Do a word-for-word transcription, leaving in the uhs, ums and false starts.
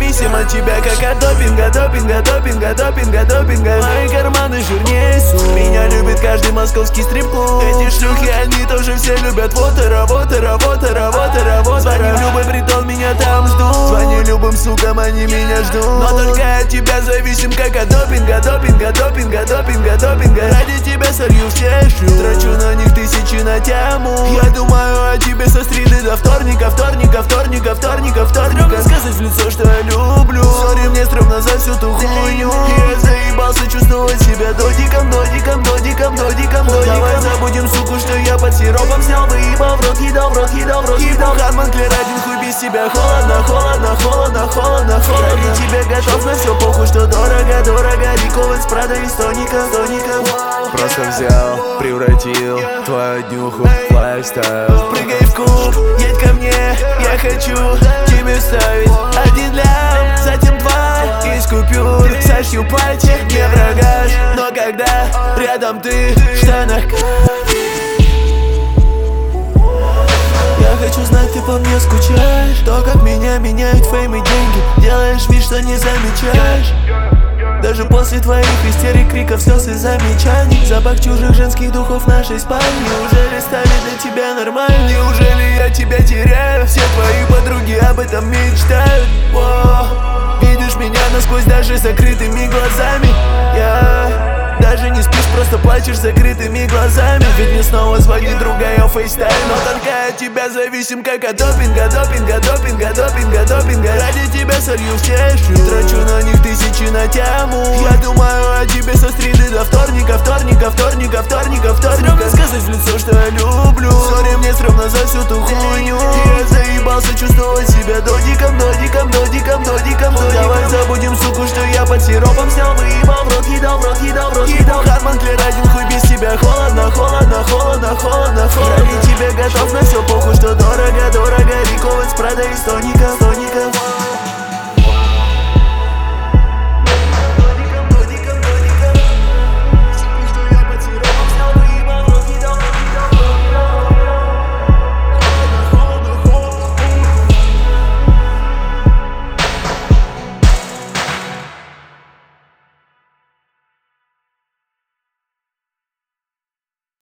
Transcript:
зависим от тебя, как от допинга, допинга, допинга, допинга, допинга. Мои карманы жирнее су. Меня любит каждый московский стрип-клуб. Эти шлюхи, они тоже все любят. Вот и работа, работа, работа, работа. Звони в любой притон, меня там ждут. Звони любым сукам, они меня ждут. Но только от тебя зависим, как от допинга, допинга, допинга, допинга, допинга. Ради тебя солью все шлю. Трачу на них тысячи на тему. Я думаю о тебе со среды до вторника, вторника, вторника, вторника, вторника. Стрёмно сказать в лицо, что я люблю. Сори, мне стрёмно за всю ту хуйню. Я заебался чувствовать себя додиком, додиком, додиком, додиком, додиком. Давай забудем, суку, что я под сиропом снял, выебал в рот, едал в рот, едал в рот, едал. Харман Клер, один хуй без тебя. Холодно, холодно, холодно, холодно, холодно. Ради тебя готов на все, похуй, что дорого, дорого. Рикован с Прадо и Стоником, Стоником. Просто взял, превратил твою днюху в лайфстайл. Прыгай в куб, едь ко мне, я хочу тебе вставить один лям, затем два из купюр. Сошью пальчик, не врагаш, но когда рядом ты в штанах. Я хочу знать, ты по мне скучаешь. То, как меня меняют фейм и деньги. Делаешь вид, что не замечаешь. Даже после твоих истерик, криков, слез и замечаний. Запах чужих женских духов в нашей спальне. Неужели станет для тебя нормально? Неужели я тебя теряю? Все твои подруги об этом мечтают. О, видишь меня насквозь даже закрытыми глазами. Я даже не спишь, просто плачешь закрытыми глазами. Ведь мне снова звонит другая фейстайм. Но только от тебя зависим, как от допинга, допинга, допинга, допинга, допинга. Ради тебя солью все шлю. Трачу на них тысячи на тему. Я думаю о тебе со среды до вторника, вторника, вторника, вторника, вторника. Стрёмно сказать в лицо, что я люблю. Сори, мне стрёмно за всю ту хуйню. Я заебался чувствовать себя додиком, додиком, додиком, додиком, додиком. Давай забудем, суку, что я под сиропом снял, выебал в рот, едал в рот, едал в рот, едал. Харман Клер, один хуй без тебя. Холодно, холодно, холодно, холодно, холодно. Ради тебя готов на все, похуй, что дорого, дорого. Рикован с Прадо и Стоником, Стоником.